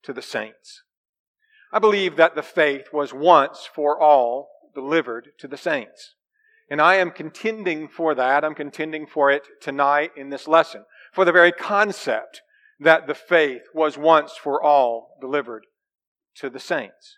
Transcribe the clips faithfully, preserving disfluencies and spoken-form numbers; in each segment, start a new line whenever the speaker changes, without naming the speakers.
to the saints. I believe that the faith was once for all delivered to the saints. And I am contending for that. I'm contending for it tonight in this lesson. For the very concept that the faith was once for all delivered to the saints.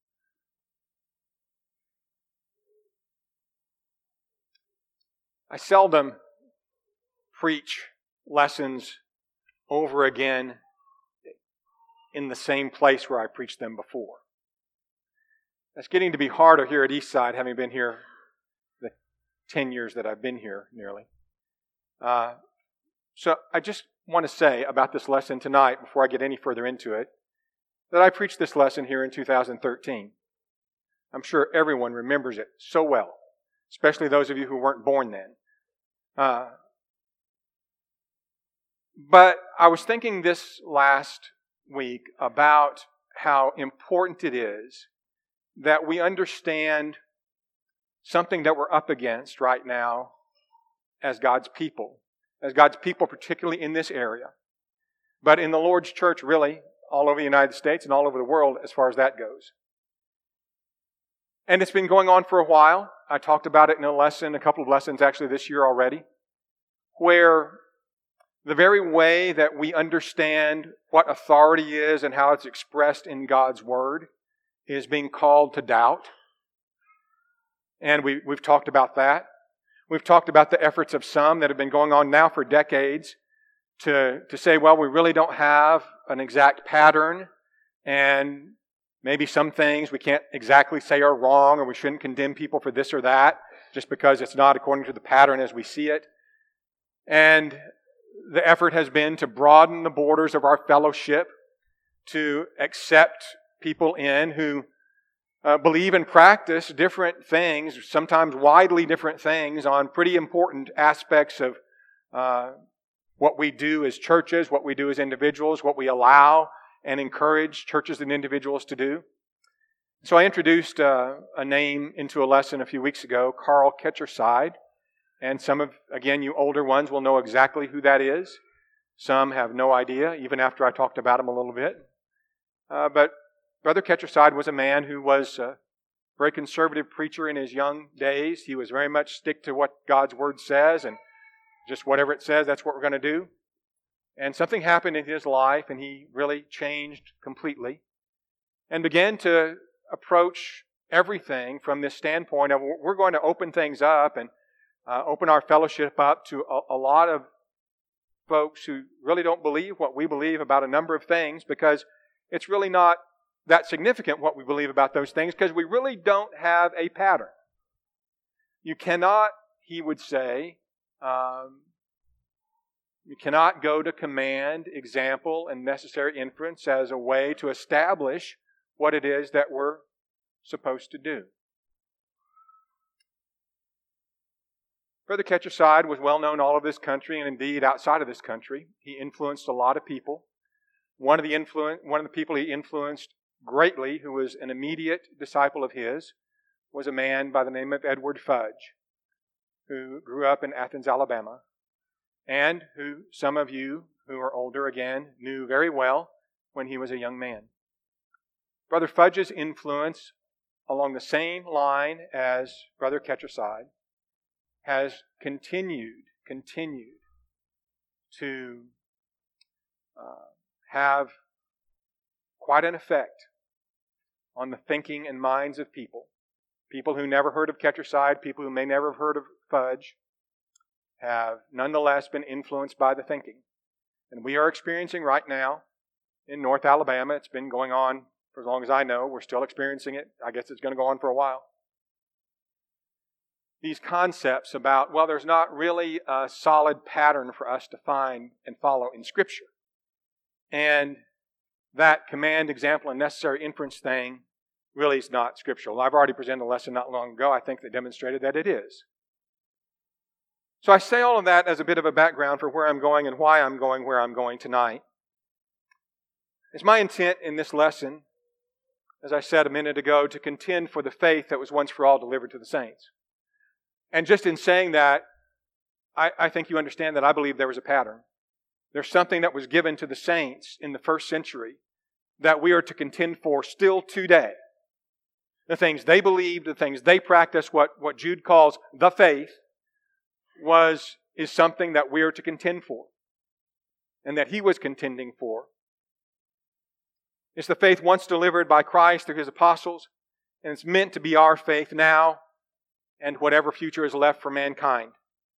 I seldom preach lessons over again in the same place where I preached them before. It's getting to be harder here at Eastside, having been here the ten years that I've been here nearly. Uh, so I just want to say about this lesson tonight, before I get any further into it, that I preached this lesson here in two thousand thirteen. I'm sure everyone remembers it so well, especially those of you who weren't born then. Uh, but I was thinking this last week about how important it is that we understand something that we're up against right now as God's people. As God's people, particularly in this area. But in the Lord's church, really, all over the United States and all over the world as far as that goes. And it's been going on for a while. I talked about it in a lesson, a couple of lessons actually this year already, where the very way that we understand what authority is and how it's expressed in God's Word is being called to doubt. And we, we've talked about that. We've talked about the efforts of some that have been going on now for decades to, to say, well, we really don't have an exact pattern, and maybe some things we can't exactly say are wrong, or we shouldn't condemn people for this or that just because it's not according to the pattern as we see it. And the effort has been to broaden the borders of our fellowship, to accept people in who uh, believe and practice different things, sometimes widely different things, on pretty important aspects of uh, what we do as churches, what we do as individuals, what we allow and encourage churches and individuals to do. So I introduced uh, a name into a lesson a few weeks ago, Carl Ketcherside. And some of, again, you older ones will know exactly who that is. Some have no idea, even after I talked about him a little bit. Uh, but Brother Ketcherside was a man who was a very conservative preacher in his young days. He was very much stick to what God's Word says, and just whatever it says, that's what we're going to do. And something happened in his life, and he really changed completely and began to approach everything from this standpoint of we're going to open things up and uh, open our fellowship up to a, a lot of folks who really don't believe what we believe about a number of things, because it's really not that significant what we believe about those things, because we really don't have a pattern. You cannot, he would say, um, you cannot go to command, example, and necessary inference as a way to establish what it is that we're supposed to do. Brother Ketcherside was well known all over this country, and indeed outside of this country. He influenced a lot of people. One of the influ- one of the people he influenced greatly, who was an immediate disciple of his, was a man by the name of Edward Fudge, who grew up in Athens, Alabama, and who some of you who are older, again, knew very well when he was a young man. Brother Fudge's influence along the same line as Brother Ketcherside has continued, continued to uh, have quite an effect on the thinking and minds of people. People who never heard of Ketcherside, people who may never have heard of Fudge, have nonetheless been influenced by the thinking. And we are experiencing right now in North Alabama, it's been going on for as long as I know, we're still experiencing it. I guess it's going to go on for a while. These concepts about, well, there's not really a solid pattern for us to find and follow in Scripture. And that command, example, and necessary inference thing really is not scriptural. I've already presented a lesson not long ago, I think, that demonstrated that it is. So I say all of that as a bit of a background for where I'm going and why I'm going where I'm going tonight. It's my intent in this lesson, as I said a minute ago, to contend for the faith that was once for all delivered to the saints. And just in saying that, I, I think you understand that I believe there was a pattern. There's something that was given to the saints in the first century that we are to contend for still today. The things they believed, the things they practiced, what, what Jude calls the faith, was is something that we are to contend for, and that he was contending for. It's the faith once delivered by Christ through His apostles, and it's meant to be our faith now and whatever future is left for mankind.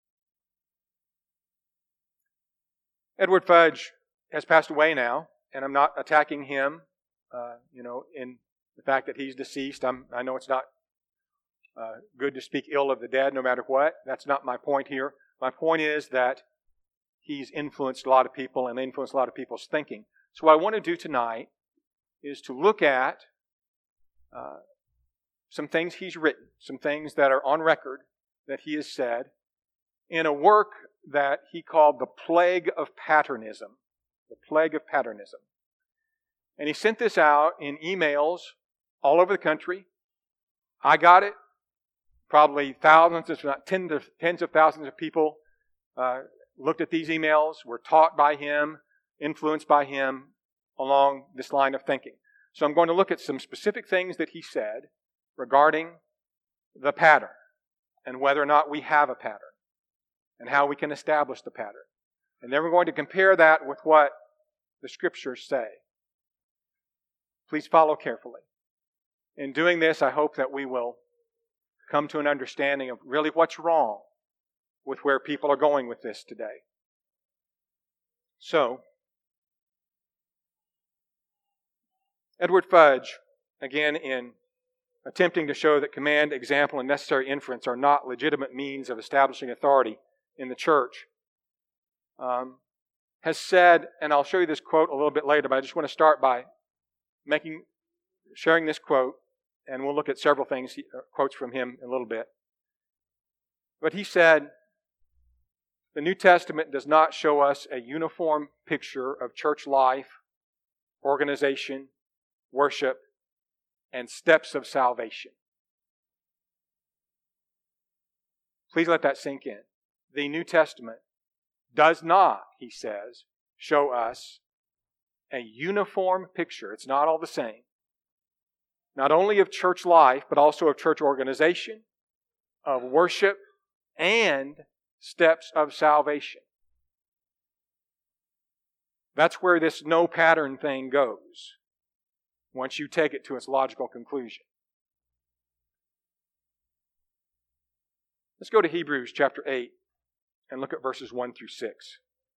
Edward Fudge has passed away now, and I'm not attacking him, uh, you know, in the fact that he's deceased. I'm, I know it's not uh, good to speak ill of the dead no matter what. That's not my point here. My point is that he's influenced a lot of people and influenced a lot of people's thinking. So what I want to do tonight is to look at uh, some things he's written, some things that are on record that he has said in a work that he called The Plague of Patternism. The Plague of Patternism. And he sent this out in emails all over the country. I got it. Probably thousands, if not tens of, tens of thousands of people uh, looked at these emails, were taught by him, influenced by him along this line of thinking. So I'm going to look at some specific things that he said regarding the pattern and whether or not we have a pattern and how we can establish the pattern. And then we're going to compare that with what the Scriptures say. Please follow carefully. In doing this, I hope that we will come to an understanding of really what's wrong with where people are going with this today. So, Edward Fudge, again, in attempting to show that command, example, and necessary inference are not legitimate means of establishing authority in the church, um, has said, and I'll show you this quote a little bit later, but I just want to start by making, sharing this quote, and we'll look at several things, uh, quotes from him in a little bit. But he said, the New Testament does not show us a uniform picture of church life, organization, worship, and steps of salvation. Please let that sink in. The New Testament does not, he says, show us a uniform picture. It's not all the same. Not only of church life, but also of church organization, of worship, and steps of salvation. That's where this no pattern thing goes, once you take it to its logical conclusion. Let's go to Hebrews chapter eight and look at verses one through six.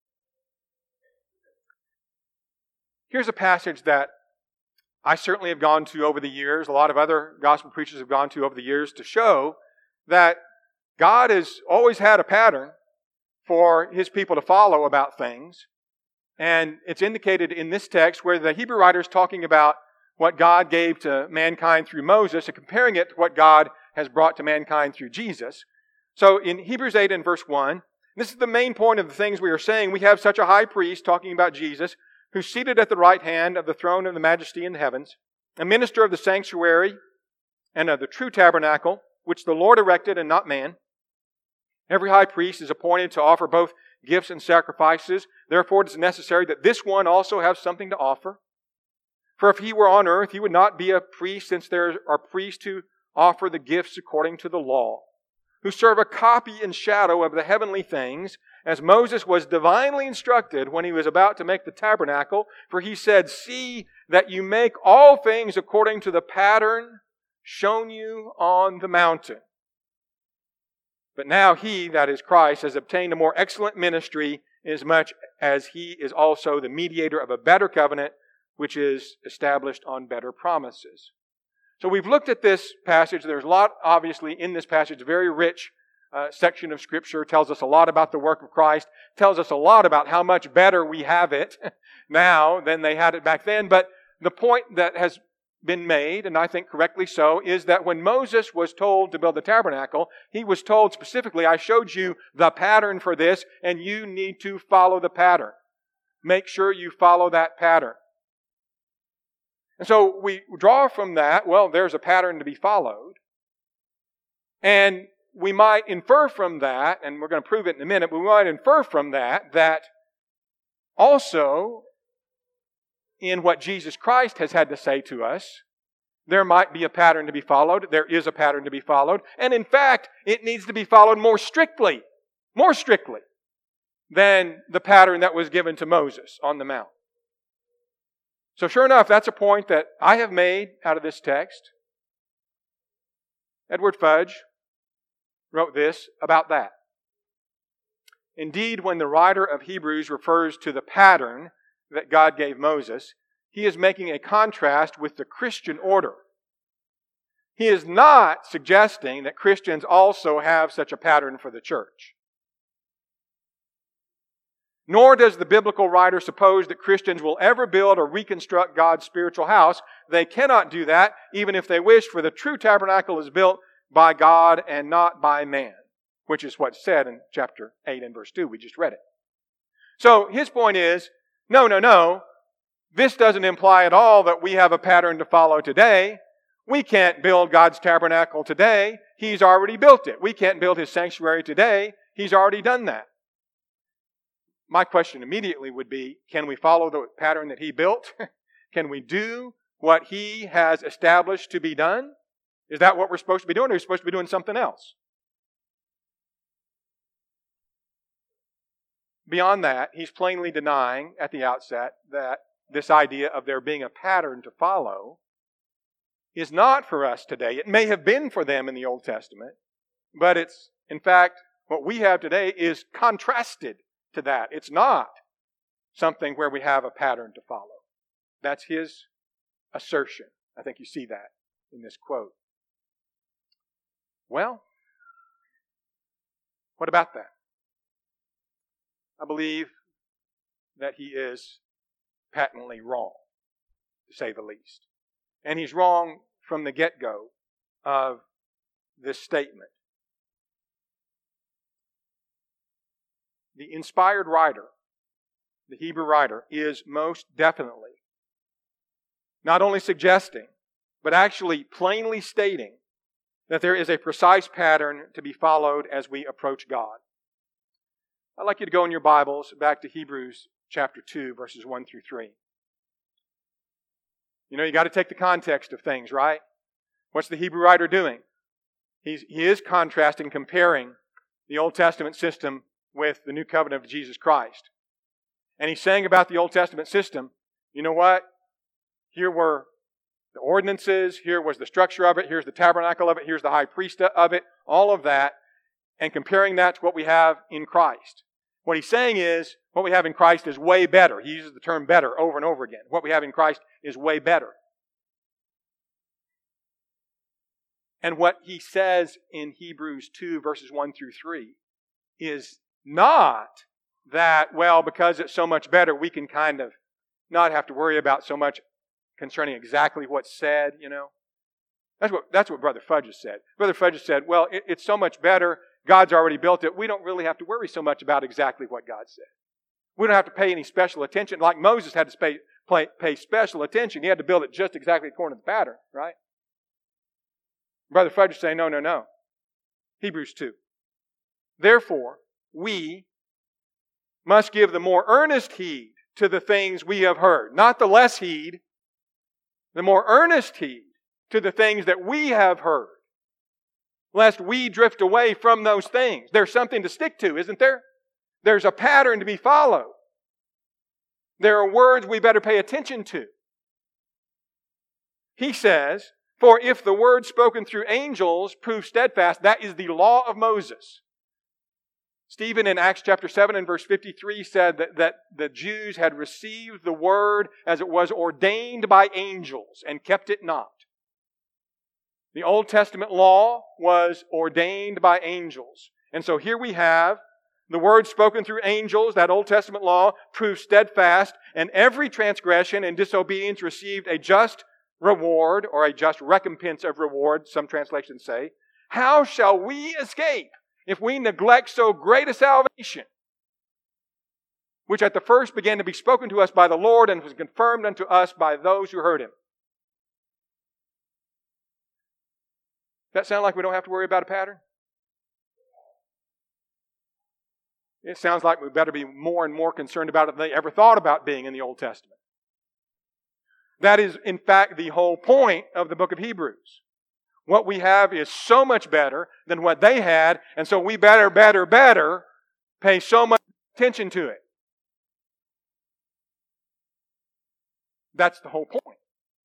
Here's a passage that I certainly have gone to over the years, a lot of other gospel preachers have gone to over the years, to show that God has always had a pattern for His people to follow about things. And it's indicated in this text where the Hebrew writer is talking about what God gave to mankind through Moses and comparing it to what God has brought to mankind through Jesus. So in Hebrews eight and verse one, this is the main point of the things we are saying. We have such a high priest, talking about Jesus, who's seated at the right hand of the throne of the majesty in the heavens, a minister of the sanctuary and of the true tabernacle, which the Lord erected and not man. Every high priest is appointed to offer both gifts and sacrifices. Therefore, it is necessary that this one also have something to offer. For if he were on earth, he would not be a priest, since there are priests who offer the gifts according to the law, who serve a copy and shadow of the heavenly things, as Moses was divinely instructed when he was about to make the tabernacle. For he said, "See that you make all things according to the pattern shown you on the mountain." But now he, that is Christ, has obtained a more excellent ministry, inasmuch as he is also the mediator of a better covenant, which is established on better promises. So we've looked at this passage. There's a lot, obviously, in this passage, a very rich uh, section of Scripture. It tells us a lot about the work of Christ. It tells us a lot about how much better we have it now than they had it back then. But the point that has been made, and I think correctly so, is that when Moses was told to build the tabernacle, he was told specifically, I showed you the pattern for this, and you need to follow the pattern. Make sure you follow that pattern. And so we draw from that, well, there's a pattern to be followed. And we might infer from that, and we're going to prove it in a minute, but we might infer from that that also in what Jesus Christ has had to say to us, there might be a pattern to be followed. There is a pattern to be followed. And in fact, it needs to be followed more strictly, more strictly than the pattern that was given to Moses on the mount. So sure enough, that's a point that I have made out of this text. Edward Fudge wrote this about that. Indeed, when the writer of Hebrews refers to the pattern that God gave Moses, he is making a contrast with the Christian order. He is not suggesting that Christians also have such a pattern for the church. Nor does the biblical writer suppose that Christians will ever build or reconstruct God's spiritual house. They cannot do that, even if they wish, for the true tabernacle is built by God and not by man, which is what's said in chapter eight and verse two. We just read it. So his point is, no, no, no. This doesn't imply at all that we have a pattern to follow today. We can't build God's tabernacle today. He's already built it. We can't build His sanctuary today. He's already done that. My question immediately would be, can we follow the pattern that He built? Can we do what He has established to be done? Is that what we're supposed to be doing, or are we supposed to be doing something else? Beyond that, he's plainly denying at the outset that this idea of there being a pattern to follow is not for us today. It may have been for them in the Old Testament, but it's, in fact, what we have today is contrasted to that. It's not something where we have a pattern to follow. That's his assertion. I think you see that in this quote. Well, what about that? I believe that he is patently wrong, to say the least. And he's wrong from the get-go of this statement. The inspired writer, the Hebrew writer, is most definitely not only suggesting, but actually plainly stating that there is a precise pattern to be followed as we approach God. I'd like you to go in your Bibles back to Hebrews chapter two, verses one through three. You know, you got to take the context of things, right? What's the Hebrew writer doing? He's, he is contrasting, comparing the Old Testament system with the new covenant of Jesus Christ. And he's saying about the Old Testament system, you know what? Here were the ordinances, here was the structure of it, here's the tabernacle of it, here's the high priest of it, all of that, and comparing that to what we have in Christ. What he's saying is, what we have in Christ is way better. He uses the term better over and over again. What we have in Christ is way better. And what he says in Hebrews two, verses one through three, is not that, well, because it's so much better, we can kind of not have to worry about so much concerning exactly what's said, you know. That's what, that's what Brother Fudge has said. Brother Fudge has said, well, it, it's so much better. God's already built it. We don't really have to worry so much about exactly what God said. We don't have to pay any special attention. Like Moses had to pay, pay, pay special attention. He had to build it just exactly according to the pattern, right? Brother Fudge is saying, no, no, no. Hebrews two. Therefore, we must give the more earnest heed to the things we have heard. Not the less heed. The more earnest heed to the things that we have heard, lest we drift away from those things. There's something to stick to, isn't there? There's a pattern to be followed. There are words we better pay attention to. He says, for if the word spoken through angels prove steadfast, that is the law of Moses. Stephen in Acts chapter seven and verse fifty-three said that, that the Jews had received the word as it was ordained by angels and kept it not. The Old Testament law was ordained by angels. And so here we have the word spoken through angels, that Old Testament law, proved steadfast, and every transgression and disobedience received a just reward, or a just recompense of reward, some translations say. How shall we escape if we neglect so great a salvation, which at the first began to be spoken to us by the Lord and was confirmed unto us by those who heard Him? Does that sound like we don't have to worry about a pattern? It sounds like we better be more and more concerned about it than they ever thought about being in the Old Testament. That is, in fact, the whole point of the book of Hebrews. What we have is so much better than what they had, and so we better, better, better pay so much attention to it. That's the whole point.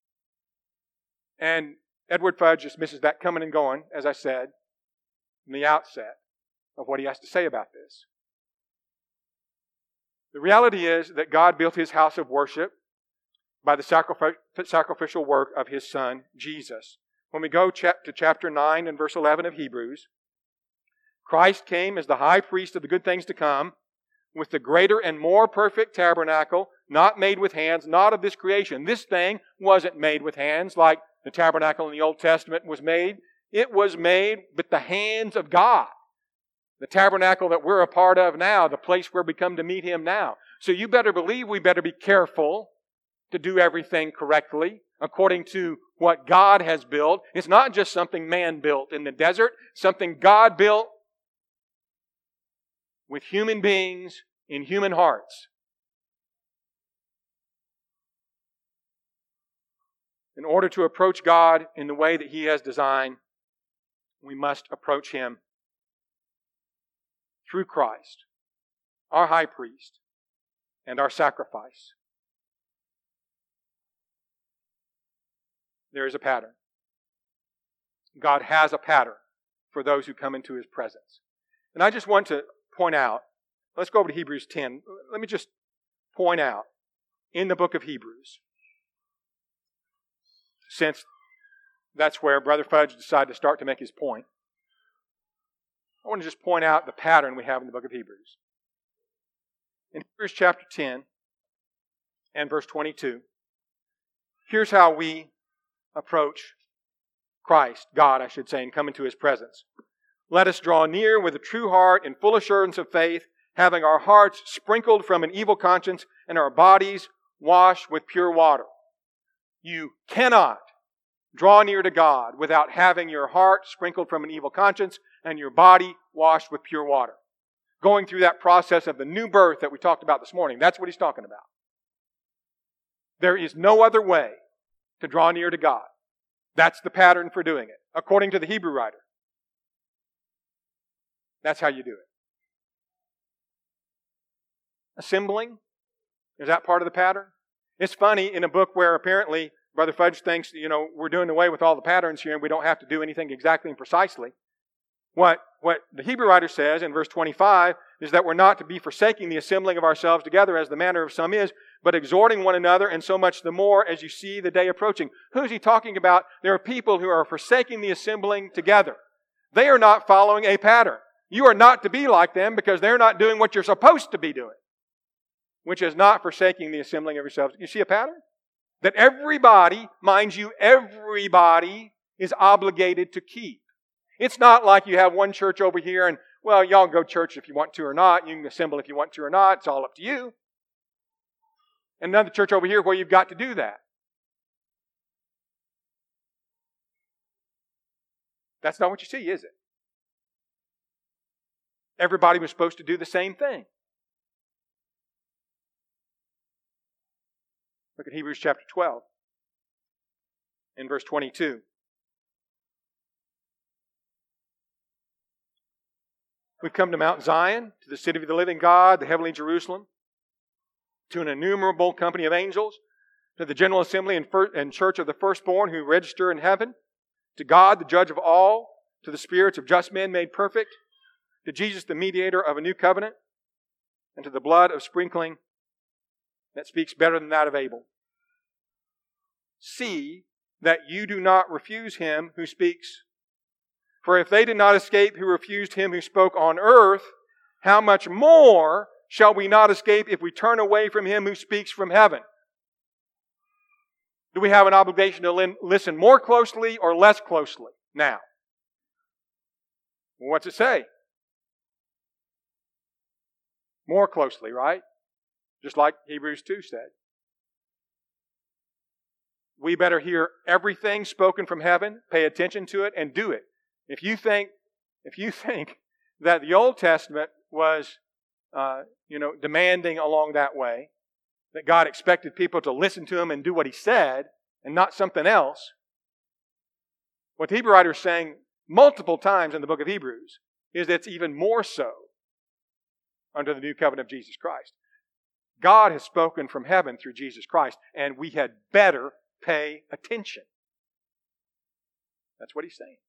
And Edward Fudge just misses that coming and going, as I said, from the outset of what he has to say about this. The reality is that God built His house of worship by the sacrificial work of His Son, Jesus. When we go to chapter nine and verse eleven of Hebrews, Christ came as the high priest of the good things to come, with the greater and more perfect tabernacle, not made with hands, not of this creation. This thing wasn't made with hands like the tabernacle in the Old Testament was made. It was made with the hands of God. The tabernacle that we're a part of now, the place where we come to meet Him now. So you better believe we better be careful to do everything correctly according to what God has built. It's not just something man built in the desert, something God built with human beings in human hearts. In order to approach God in the way that He has designed, we must approach Him through Christ, our high priest, and our sacrifice. There is a pattern. God has a pattern for those who come into His presence. And I just want to point out, let's go over to Hebrews ten. Let me just point out, in the book of Hebrews, since that's where Brother Fudge decided to start to make his point, I want to just point out the pattern we have in the book of Hebrews. In Hebrews chapter ten and verse twenty-two, here's how we approach Christ, God, I should say, and come into His presence. Let us draw near with a true heart in full assurance of faith, having our hearts sprinkled from an evil conscience and our bodies washed with pure water. You cannot draw near to God without having your heart sprinkled from an evil conscience and your body washed with pure water. Going through that process of the new birth that we talked about this morning. That's what he's talking about. There is no other way to draw near to God. That's the pattern for doing it, according to the Hebrew writer. That's how you do it. Assembling, is that part of the pattern? It's funny, in a book where apparently Brother Fudge thinks, you know, we're doing away with all the patterns here and we don't have to do anything exactly and precisely. What, what the Hebrew writer says in verse twenty-five is that we're not to be forsaking the assembling of ourselves together as the manner of some is, but exhorting one another, and so much the more as you see the day approaching. Who's he talking about? There are people who are forsaking the assembling together. They are not following a pattern. You are not to be like them because they're not doing what you're supposed to be doing, which is not forsaking the assembling of yourselves. You see a pattern? That everybody, mind you, everybody is obligated to keep. It's not like you have one church over here and, well, y'all go to church if you want to or not. You can assemble if you want to or not. It's all up to you. And another church over here where you've got to do that. That's not what you see, is it? Everybody was supposed to do the same thing. Look at Hebrews chapter twelve in verse twenty-two. We've come to Mount Zion, to the city of the living God, the heavenly Jerusalem, to an innumerable company of angels, to the general assembly and, fir- and church of the firstborn who register in heaven, to God, the judge of all, to the spirits of just men made perfect, to Jesus, the mediator of a new covenant, and to the blood of sprinkling that speaks better than that of Abel. See that you do not refuse him who speaks. For if they did not escape who refused him who spoke on earth, how much more shall we not escape if we turn away from him who speaks from heaven? Do we have an obligation to listen more closely or less closely now? Well, what's it say? More closely, right? Just like Hebrews two said. We better hear everything spoken from heaven, pay attention to it, and do it. If you think, if you think that the Old Testament was, uh, you know, demanding along that way, that God expected people to listen to Him and do what He said and not something else. What the Hebrew writer is saying multiple times in the book of Hebrews is that it's even more so under the new covenant of Jesus Christ. God has spoken from heaven through Jesus Christ, and we had better pay attention. That's what he's saying.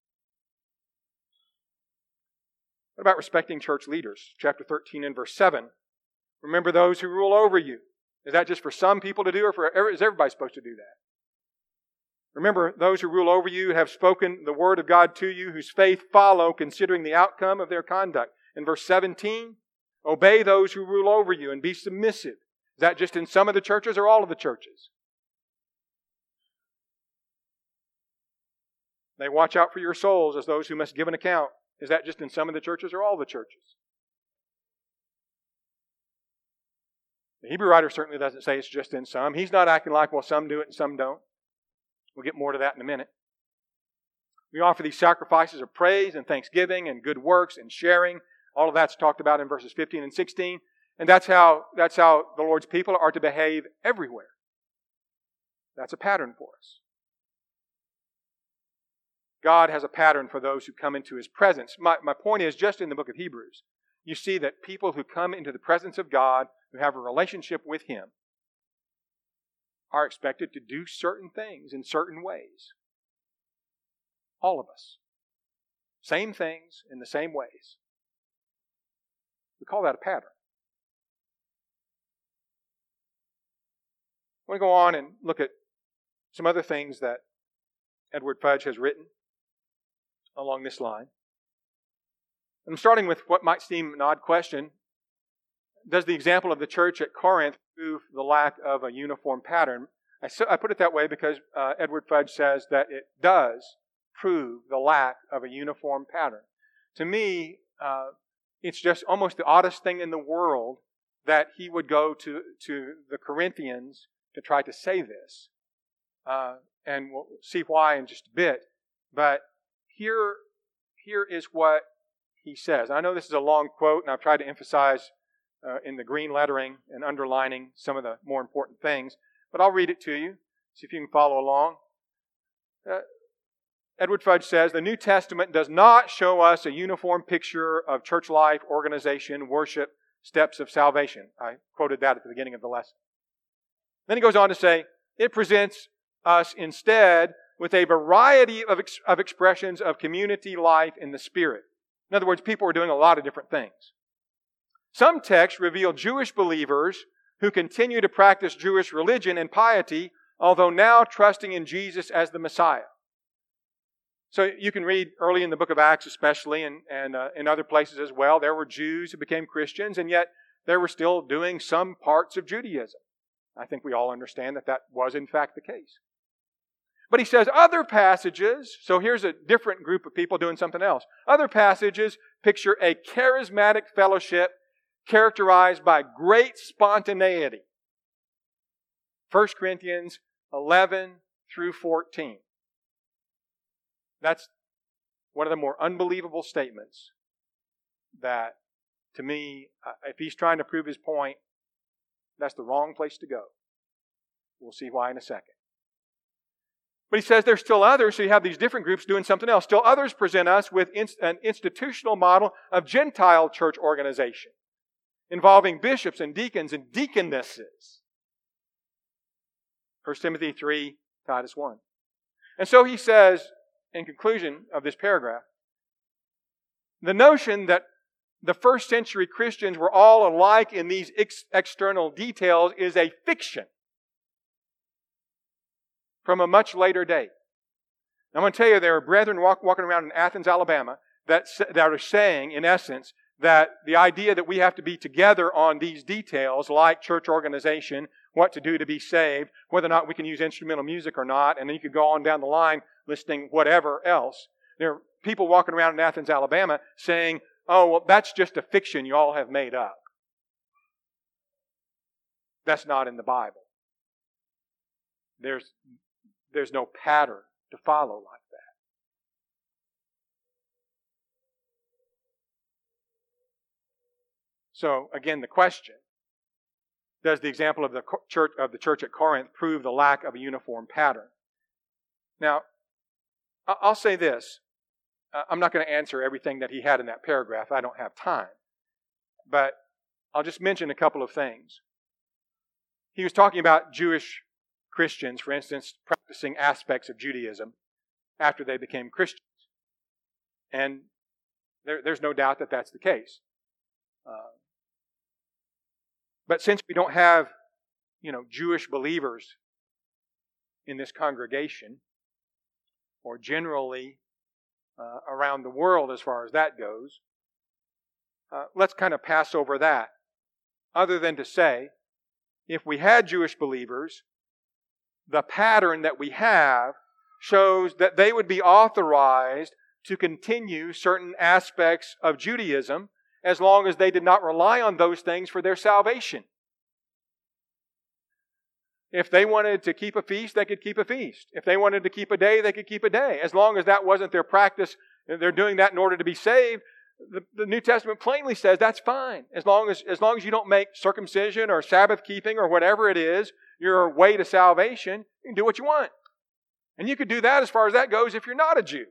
What about respecting church leaders? Chapter thirteen and verse seven. Remember those who rule over you. Is that just for some people to do, or for, is everybody supposed to do that? Remember those who rule over you have spoken the word of God to you, whose faith follow, considering the outcome of their conduct. In verse seventeen, obey those who rule over you and be submissive. Is that just in some of the churches or all of the churches? They watch out for your souls as those who must give an account. Is that just in some of the churches or all the churches? The Hebrew writer certainly doesn't say it's just in some. He's not acting like, well, some do it and some don't. We'll get more to that in a minute. We offer these sacrifices of praise and thanksgiving and good works and sharing. All of that's talked about in verses fifteen and sixteen. And that's how, that's how the Lord's people are to behave everywhere. That's a pattern for us. God has a pattern for those who come into His presence. My, my point is, just in the book of Hebrews, you see that people who come into the presence of God, who have a relationship with Him, are expected to do certain things in certain ways. All of us. Same things in the same ways. We call that a pattern. I want to go on and look at some other things that Edward Fudge has written along this line. I'm starting with what might seem an odd question. Does the example of the church at Corinth prove the lack of a uniform pattern? I, so, I put it that way because uh, Edward Fudge says that it does prove the lack of a uniform pattern. To me, uh, it's just almost the oddest thing in the world that he would go to, to the Corinthians to try to say this. Uh, and we'll see why in just a bit. But here, here is what he says. I know this is a long quote, and I've tried to emphasize uh, in the green lettering and underlining some of the more important things. But I'll read it to you, see if you can follow along. Uh, Edward Fudge says, the New Testament does not show us a uniform picture of church life, organization, worship, steps of salvation. I quoted that at the beginning of the lesson. Then he goes on to say, it presents us instead with a variety of, ex- of expressions of community life in the Spirit. In other words, people are doing a lot of different things. Some texts reveal Jewish believers who continue to practice Jewish religion and piety, although now trusting in Jesus as the Messiah. So you can read early in the book of Acts especially, and, and uh, in other places as well, there were Jews who became Christians, and yet they were still doing some parts of Judaism. I think we all understand that that was in fact the case. But he says other passages, so here's a different group of people doing something else. Other passages picture a charismatic fellowship characterized by great spontaneity. First Corinthians eleven through fourteen. That's one of the more unbelievable statements that, to me, if he's trying to prove his point, that's the wrong place to go. We'll see why in a second. But he says there's still others, so you have these different groups doing something else. Still others present us with an institutional model of Gentile church organization involving bishops and deacons and deaconesses. First Timothy three, Titus one. And so he says, in conclusion of this paragraph, the notion that the first century Christians were all alike in these ex- external details is a fiction from a much later date. I'm going to tell you, there are brethren walk, walking around in Athens, Alabama, that, that are saying, in essence, that the idea that we have to be together on these details, like church organization, what to do to be saved, whether or not we can use instrumental music or not, and then you could go on down the line listing whatever else. There are people walking around in Athens, Alabama, saying, oh, well, that's just a fiction you all have made up. That's not in the Bible. There's, there's no pattern to follow like that. So, again, the question, does the example of the church of the church at Corinth prove the lack of a uniform pattern. Now, I'll say this. I'm not going to answer everything that he had in that paragraph. I don't have time. But I'll just mention a couple of things. He was talking about Jewish Christians, for instance, practicing aspects of Judaism after they became Christians. And there, there's no doubt that that's the case. Uh, but since we don't have, you know, Jewish believers in this congregation, or generally uh, around the world as far as that goes, uh, let's kind of pass over that. Other than to say, if we had Jewish believers, the pattern that we have shows that they would be authorized to continue certain aspects of Judaism as long as they did not rely on those things for their salvation. If they wanted to keep a feast, they could keep a feast. If they wanted to keep a day, they could keep a day. As long as that wasn't their practice, they're doing that in order to be saved, the, the New Testament plainly says that's fine. As long as, as long as you don't make circumcision or Sabbath keeping or whatever it is your way to salvation, you can do what you want. And you could do that as far as that goes if you're not a Jew.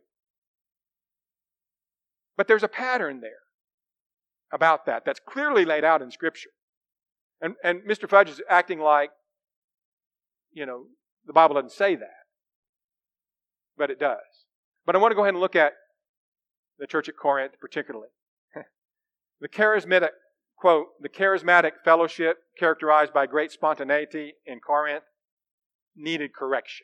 But there's a pattern there about that that's clearly laid out in Scripture. And, and Mister Fudge is acting like, you know, the Bible doesn't say that. But it does. But I want to go ahead and look at the church at Corinth particularly. The charismatic, quote, the charismatic fellowship characterized by great spontaneity in Corinth needed correction.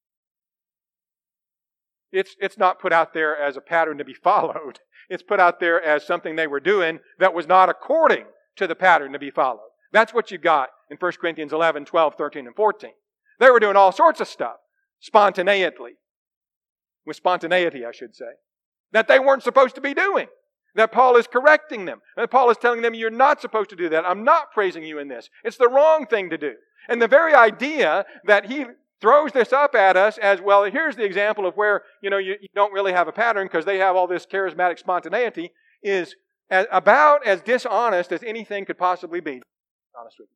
It's, it's not put out there as a pattern to be followed. It's put out there as something they were doing that was not according to the pattern to be followed. That's what you got in First Corinthians eleven, twelve, thirteen, and fourteen. They were doing all sorts of stuff, spontaneously. With spontaneity, I should say. That they weren't supposed to be doing. That Paul is correcting them. That Paul is telling them, you're not supposed to do that. I'm not praising you in this. It's the wrong thing to do. And the very idea that he throws this up at us as, well, here's the example of where, you know, you, you don't really have a pattern because they have all this charismatic spontaneity, is as, about as dishonest as anything could possibly be. Honest with you.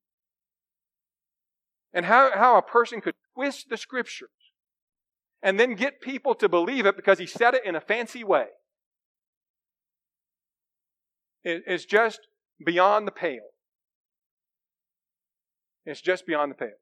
And how, how a person could twist the Scriptures and then get people to believe it because he said it in a fancy way is just beyond the pale. It's just beyond the pale.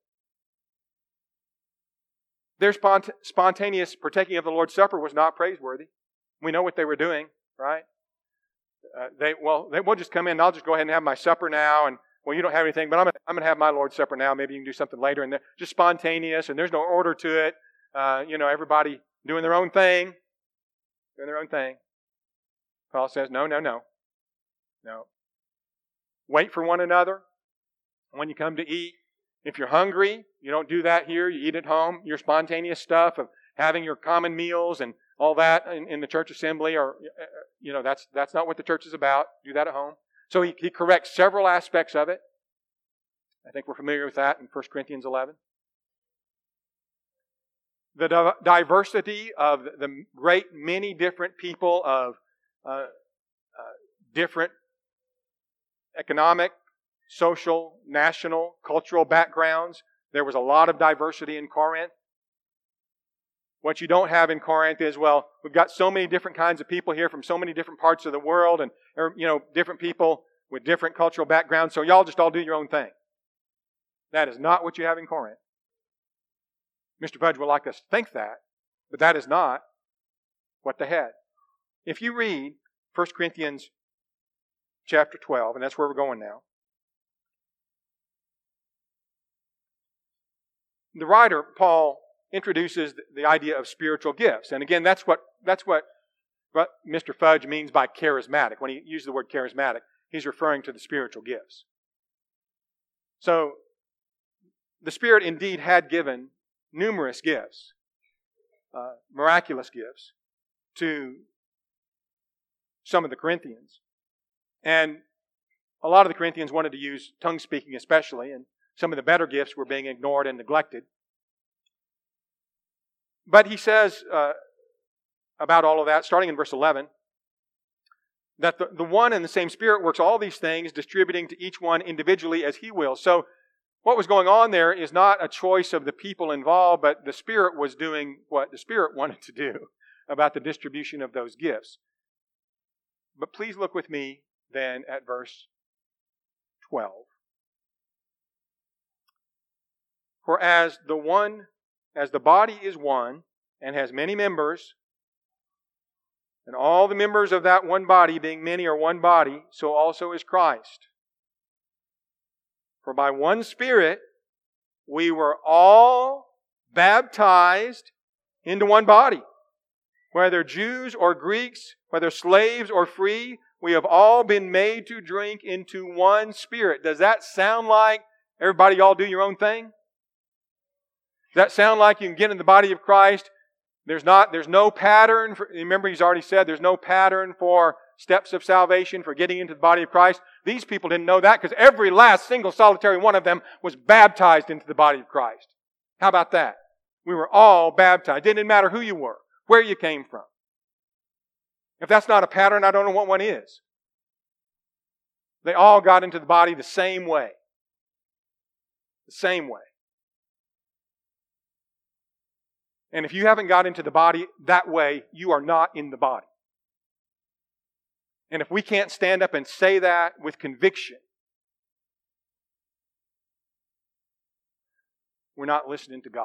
Their spont- spontaneous partaking of the Lord's Supper was not praiseworthy. We know what they were doing, right? Uh, they well, they will just come in and I'll just go ahead and have my supper now, and well, you don't have anything, but I'm gonna, I'm going to have my Lord's Supper now. Maybe you can do something later, and they're just spontaneous, and there's no order to it. Uh, you know, everybody doing their own thing, doing their own thing. Paul says, no, no, no, no. Wait for one another when you come to eat. If you're hungry, you don't do that here. You eat at home. Your spontaneous stuff of having your common meals and all that in, in the church assembly, or you know, that's that's not what the church is about. Do that at home. So he, he corrects several aspects of it. I think we're familiar with that in First Corinthians eleven. The di- diversity of the great many different people of uh, uh, different economic, social, national, cultural backgrounds. There was a lot of diversity in Corinth. What you don't have in Corinth is, well, we've got so many different kinds of people here from so many different parts of the world, and, you know, different people with different cultural backgrounds, so y'all just all do your own thing. That is not what you have in Corinth. Mister Fudge would like us to think that, but that is not what they had. If you read First Corinthians chapter twelve, and that's where we're going now, the writer, Paul, introduces the idea of spiritual gifts. And again, that's what that's what, what Mister Fudge means by charismatic. When he uses the word charismatic, he's referring to the spiritual gifts. So, the Spirit indeed had given numerous gifts, uh, miraculous gifts, to some of the Corinthians. And a lot of the Corinthians wanted to use tongue speaking especially, and some of the better gifts were being ignored and neglected. But he says uh, about all of that, starting in verse eleven, that the, the one and the same Spirit works all these things, distributing to each one individually as He wills. So what was going on there is not a choice of the people involved, but the Spirit was doing what the Spirit wanted to do about the distribution of those gifts. But please look with me then at verse twelve. For as the one, as the body is one and has many members, and all the members of that one body, being many, are one body, so also is Christ. For by one Spirit we were all baptized into one body. Whether Jews or Greeks, whether slaves or free, we have all been made to drink into one Spirit. Does that sound like everybody y'all do your own thing? Does that sound like you can get in the body of Christ? There's not, there's no pattern. For, remember, he's already said there's no pattern for steps of salvation, for getting into the body of Christ. These people didn't know that because every last single solitary one of them was baptized into the body of Christ. How about that? We were all baptized. It didn't matter who you were, where you came from. If that's not a pattern, I don't know what one is. They all got into the body the same way. The same way. And if you haven't got into the body that way, you are not in the body. And if we can't stand up and say that with conviction, we're not listening to God.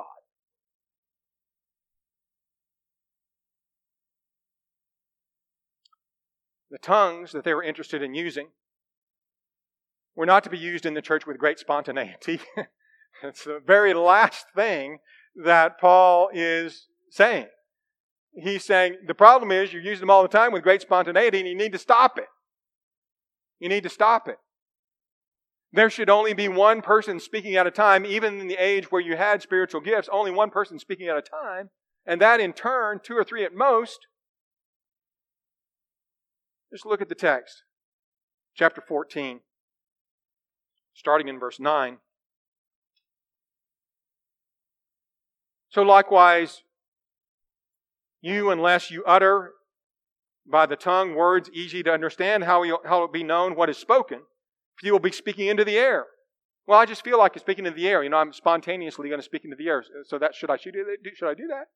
The tongues that they were interested in using were not to be used in the church with great spontaneity. It's the very last thing that Paul is saying. He's saying the problem is you're using them all the time with great spontaneity and you need to stop it. You need to stop it. There should only be one person speaking at a time, even in the age where you had spiritual gifts, only one person speaking at a time, and that in turn, two or three at most. Just look at the text. Chapter fourteen, starting in verse nine. So likewise, you, unless you utter by the tongue words easy to understand, how will it be known what is spoken? For you will be speaking into the air. Well, I just feel like you're speaking into the air. You know, I'm spontaneously going to speak into the air. So that should I should I do that?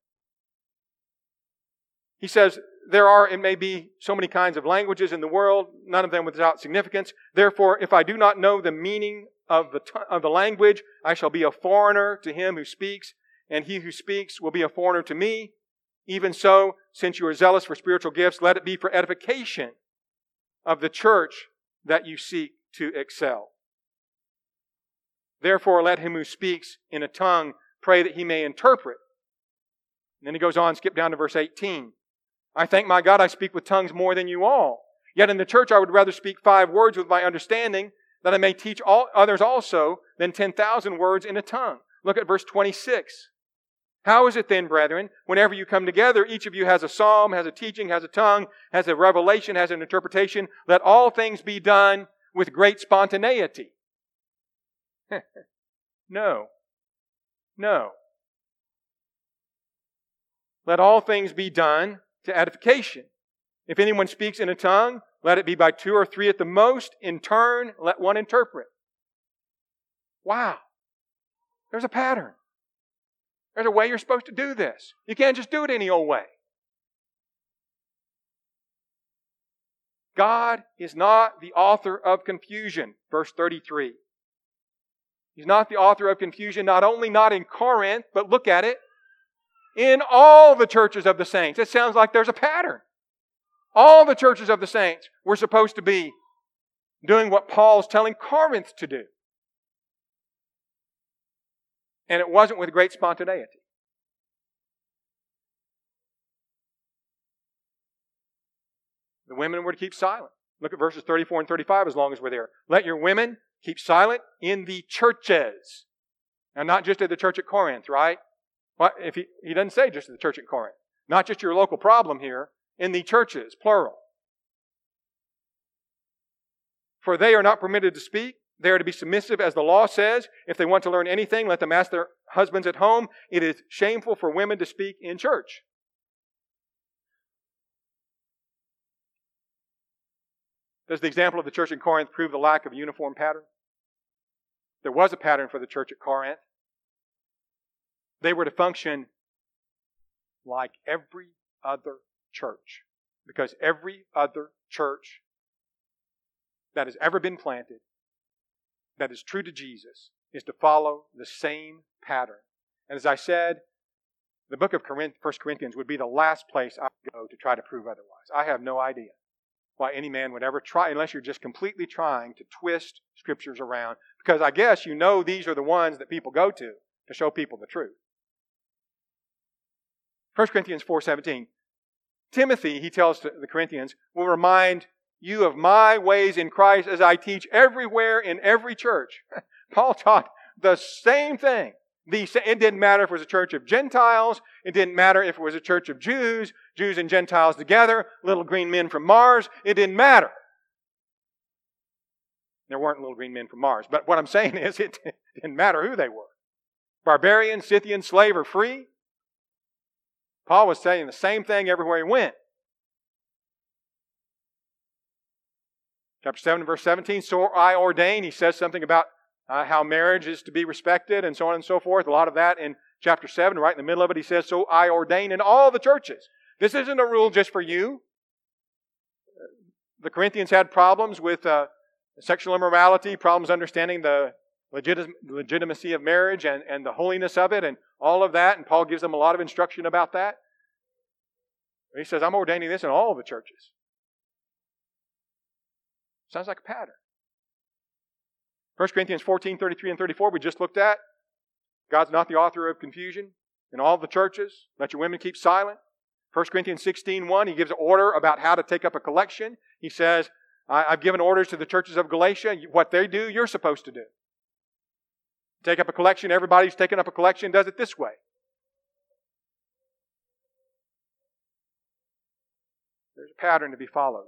He says, there are, it may be, so many kinds of languages in the world, none of them without significance. Therefore, if I do not know the meaning of the, t- of the language, I shall be a foreigner to him who speaks, and he who speaks will be a foreigner to me. Even so, since you are zealous for spiritual gifts, let it be for edification of the church that you seek to excel. Therefore, let him who speaks in a tongue pray that he may interpret. And then he goes on, skip down to verse eighteen. I thank my God I speak with tongues more than you all. Yet in the church I would rather speak five words with my understanding, that I may teach all others also, than ten thousand words in a tongue. Look at verse twenty-six. How is it then, brethren, whenever you come together, each of you has a psalm, has a teaching, has a tongue, has a revelation, has an interpretation. Let all things be done with great spontaneity. No. No. Let all things be done to edification. If anyone speaks in a tongue, let it be by two or three at the most. In turn, let one interpret. Wow. There's a pattern. There's a way you're supposed to do this. You can't just do it any old way. God is not the author of confusion. Verse thirty-three. He's not the author of confusion, not only not in Corinth, but look at it, in all the churches of the saints. It sounds like there's a pattern. All the churches of the saints were supposed to be doing what Paul's telling Corinth to do. And it wasn't with great spontaneity. The women were to keep silent. Look at verses thirty-four and thirty-five as long as we're there. Let your women keep silent in the churches. Now, not just at the church at Corinth, right? What if he, he doesn't say just at the church at Corinth. Not just your local problem here. In the churches, plural. For they are not permitted to speak. They are to be submissive, as the law says. If they want to learn anything, let them ask their husbands at home. It is shameful for women to speak in church. Does the example of the church in Corinth prove the lack of a uniform pattern? there was a pattern for the church at Corinth. They were to function like every other church, because every other church that has ever been planted, that is true to Jesus, is to follow the same pattern. And as I said, the book of First Corinthians would be the last place I would go to try to prove otherwise. I have no idea why any man would ever try, unless you're just completely trying to twist Scriptures around. Because I guess you know these are the ones that people go to to show people the truth. First Corinthians four seventeen. Timothy, he tells the Corinthians, will remind you of my ways in Christ as I teach everywhere in every church. Paul taught the same thing. The, it didn't matter if it was a church of Gentiles. It didn't matter if it was a church of Jews, Jews and Gentiles together, little green men from Mars. It didn't matter. There weren't little green men from Mars. But what I'm saying is it didn't matter who they were. Barbarian, Scythian, slave, or free. Paul was saying the same thing everywhere he went. Chapter seven, verse seventeen, so I ordain. He says something about uh, how marriage is to be respected and so on and so forth. A lot of that in chapter seven, right in the middle of it, he says, so I ordain in all the churches. This isn't a rule just for you. The Corinthians had problems with uh, sexual immorality, problems understanding the legit- legitimacy of marriage and, and the holiness of it and all of that. And Paul gives them a lot of instruction about that. He says, I'm ordaining this in all of the churches. Sounds like a pattern. First Corinthians fourteen, thirty-three and thirty-four we just looked at. God's not the author of confusion in all the churches. Let your women keep silent. First Corinthians sixteen, one, he gives an order about how to take up a collection. He says, I've given orders to the churches of Galatia. What they do, you're supposed to do. Take up a collection. Everybody's taking up a collection does it this way. There's a pattern to be followed.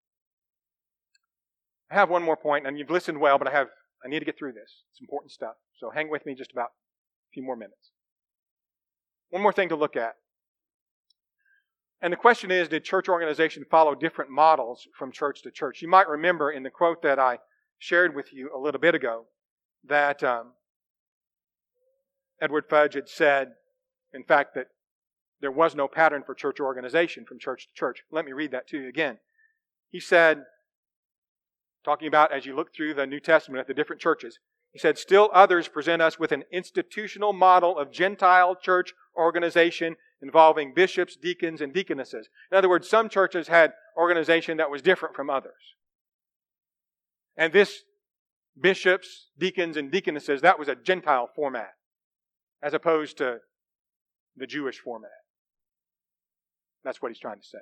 I have one more point, and you've listened well, but I have I need to get through this. It's important stuff. So hang with me just about a few more minutes. One more thing to look at. And the question is, did church organization follow different models from church to church? You might remember in the quote that I shared with you a little bit ago that um, Edward Fudge had said, in fact, that there was no pattern for church organization from church to church. Let me read that to you again. He said, talking about as you look through the New Testament at the different churches, he said, still others present us with an institutional model of Gentile church organization involving bishops, deacons, and deaconesses. In other words, some churches had organization that was different from others. And this bishops, deacons, and deaconesses, that was a Gentile format as opposed to the Jewish format. That's what he's trying to say.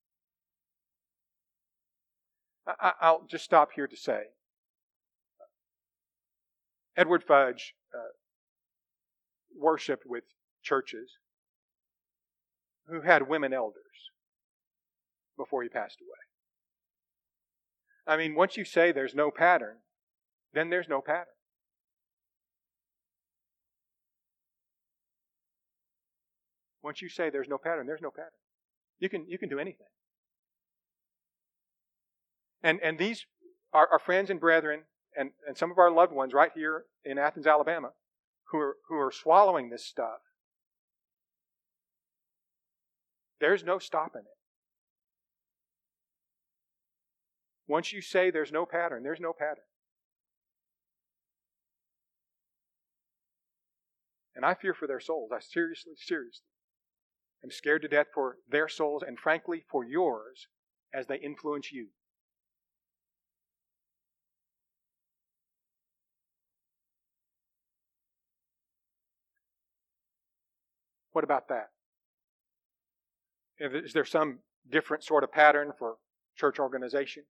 I'll just stop here to say, Edward Fudge uh, worshipped with churches who had women elders before he passed away. I mean, once you say there's no pattern, then there's no pattern. Once you say there's no pattern, there's no pattern. You can, you can do anything. And and these are our friends and brethren and, and some of our loved ones right here in Athens, Alabama, who are who are swallowing this stuff. There's no stopping it. Once you say there's no pattern, there's no pattern. And I fear for their souls. I seriously, seriously am scared to death for their souls and frankly for yours as they influence you. What about that? Is there some different sort of pattern for church organization?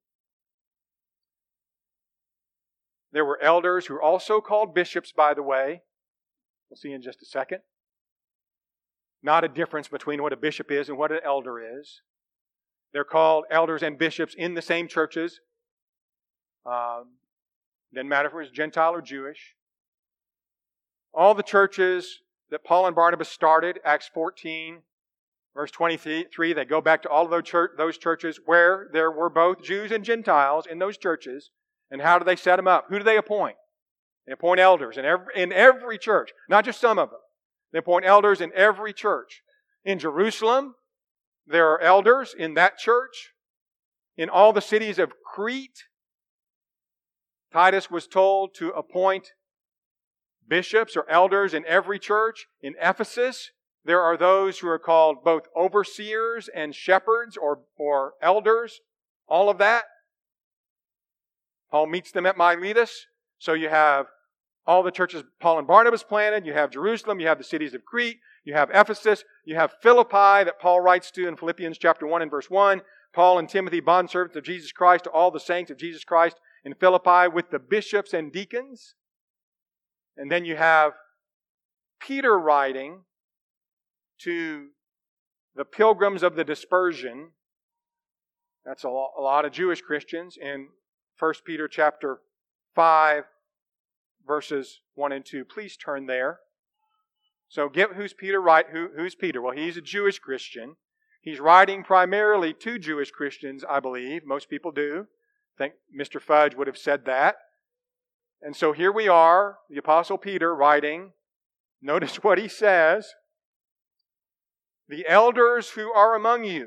There were elders who were also called bishops, by the way. We'll see in just a second. Not a difference between what a bishop is and what an elder is. They're called elders and bishops in the same churches. Um, didn't matter if it was Gentile or Jewish. All the churches that Paul and Barnabas started, Acts fourteen, verse twenty-three, they go back to all of those, church, those churches where there were both Jews and Gentiles in those churches. And how do they set them up? Who do they appoint? They appoint elders in every, in every church, not just some of them. They appoint elders in every church. In Jerusalem, there are elders in that church. In all the cities of Crete, Titus was told to appoint bishops or elders in every church. In Ephesus, there are those who are called both overseers and shepherds or, or elders. All of that. Paul meets them at Miletus. So you have all the churches Paul and Barnabas planted. You have Jerusalem. You have the cities of Crete. You have Ephesus. You have Philippi that Paul writes to in Philippians chapter one and verse one. Paul and Timothy, bondservants of Jesus Christ, to all the saints of Jesus Christ in Philippi with the bishops and deacons. And then you have Peter writing to the pilgrims of the dispersion. That's a lot of Jewish Christians in First Peter chapter five, verses one and two. Please turn there. So get who's Peter right? Who, who's Peter? Well, he's a Jewish Christian. He's writing primarily to Jewish Christians, I believe. Most people do. I think Mister Fudge would have said that. And so here we are, the Apostle Peter writing. Notice what he says. The elders who are among you.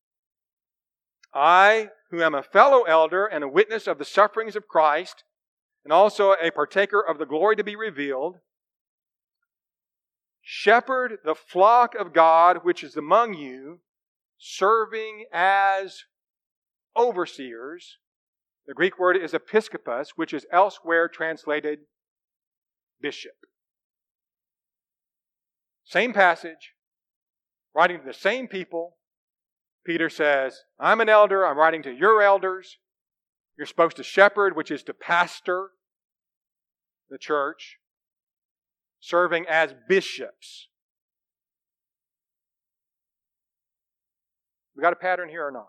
I, who am a fellow elder and a witness of the sufferings of Christ, and also a partaker of the glory to be revealed, shepherd the flock of God which is among you, serving as overseers. The Greek word is episkopos, which is elsewhere translated bishop. Same passage, writing to the same people. Peter says, I'm an elder, I'm writing to your elders. You're supposed to shepherd, which is to pastor the church, serving as bishops. We got a pattern here or not?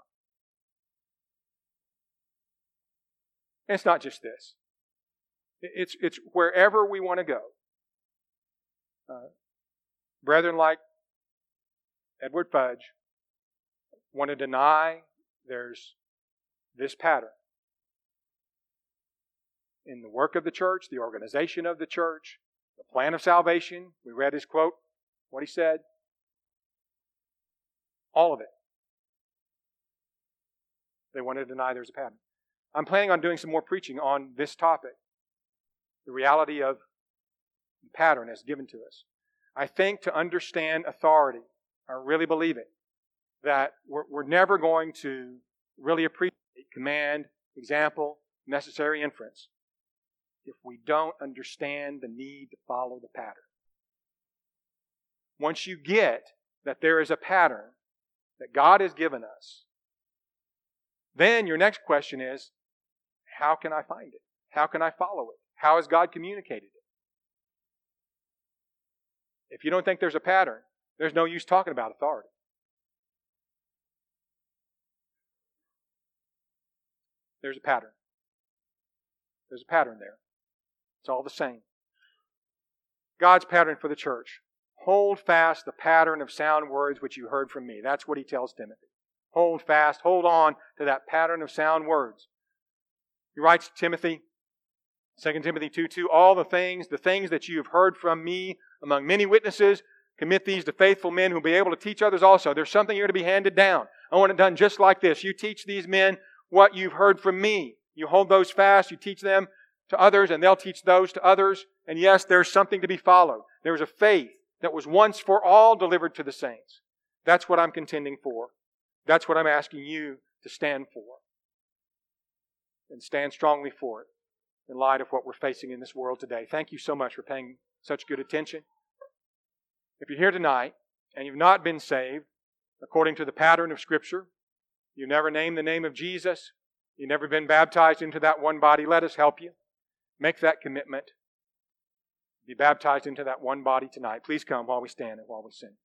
And it's not just this. It's, it's wherever we want to go. Uh, brethren like Edward Fudge want to deny there's this pattern in the work of the church, the organization of the church, the plan of salvation. We read his quote, what he said. All of it. They want to deny there's a pattern. I'm planning on doing some more preaching on this topic. The reality of the pattern as given to us. I think to understand authority, I really believe it, that we're, we're never going to really appreciate command, example, necessary inference if we don't understand the need to follow the pattern. Once you get that there is a pattern that God has given us, then your next question is, how can I find it? How can I follow it? How has God communicated it? If you don't think there's a pattern, there's no use talking about authority. There's a pattern. There's a pattern there. It's all the same. God's pattern for the church. Hold fast the pattern of sound words which you heard from me. That's what he tells Timothy. Hold fast, hold on to that pattern of sound words. He writes to Timothy, Second Timothy two two, all the things, the things that you have heard from me among many witnesses, commit these to faithful men who will be able to teach others also. There's something here to be handed down. I want it done just like this. You teach these men what you've heard from me. You hold those fast, you teach them to others, and they'll teach those to others. And yes, there's something to be followed. There's a faith that was once for all delivered to the saints. That's what I'm contending for. That's what I'm asking you to stand for. And stand strongly for it in light of what we're facing in this world today. Thank you so much for paying such good attention. If you're here tonight and you've not been saved according to the pattern of Scripture, you've never named the name of Jesus, you've never been baptized into that one body, let us help you. Make that commitment. Be baptized into that one body tonight. Please come while we stand and while we sing.